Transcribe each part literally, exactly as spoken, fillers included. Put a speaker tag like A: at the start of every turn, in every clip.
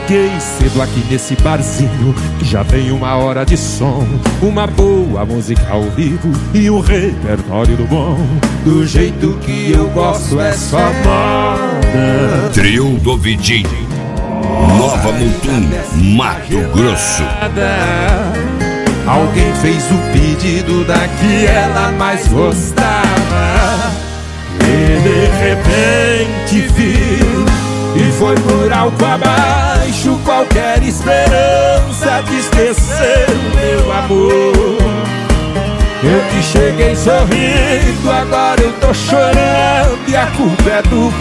A: Cheguei cedo aqui nesse barzinho, já tem uma hora de som, uma boa música ao vivo e um repertório do bom. Do jeito que eu gosto é só moda.
B: Trio do Vidinho, Nova Mutum, Mato Grosso.
A: Alguém fez o pedido da que ela mais gostava e de repente vi, e foi por algo abaixo qualquer esperança de esquecer o meu amor. Eu que cheguei sorrindo, agora eu tô chorando e a culpa é do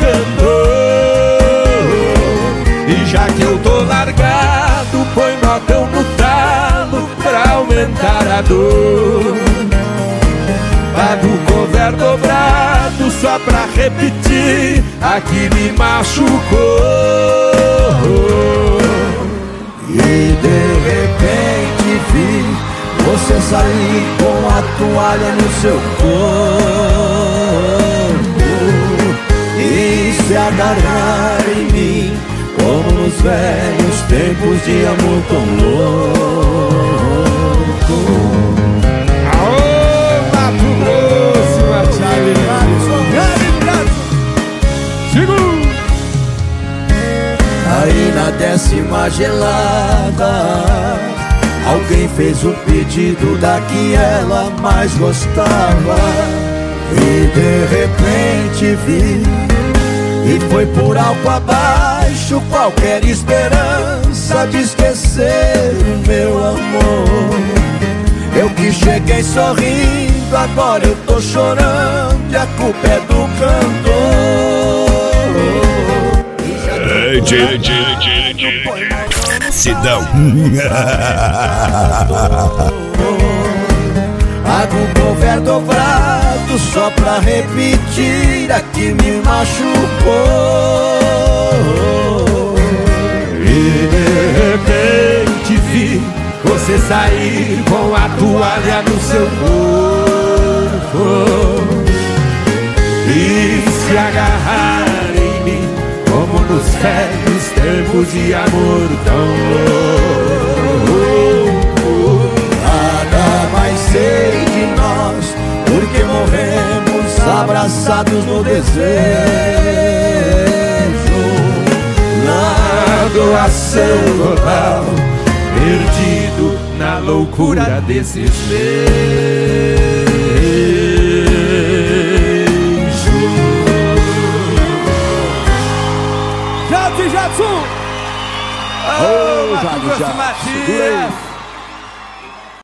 A: cantor. E já que eu tô largado, põe notão no talo pra aumentar a dor. Pago o cover dobrado só pra repetir a que me machucou.
C: E de repente vi você sair com a toalha no seu corpo e se agarrar em mim como nos velhos tempos de amor tão louco. Aí na décima gelada, alguém fez o pedido da que ela mais gostava e de repente vi, e foi por algo abaixo qualquer esperança de esquecer o meu amor. Eu que cheguei sorrindo, agora eu tô chorando e a culpa é do cantor.
B: Sidão.
C: Pago o cover dobrado só pra repetir a que me machucou.
A: E de repente vi você sair com a toalha no seu corpo e se agarrar em mim como nos velhos tempos de amor tão louco.
C: Nada mais sei de nós, porque morremos abraçados no desejo.
A: Na doação total, perdido na loucura desses beijos.
D: Jadson!
A: Ô, Jadson,
D: Matias!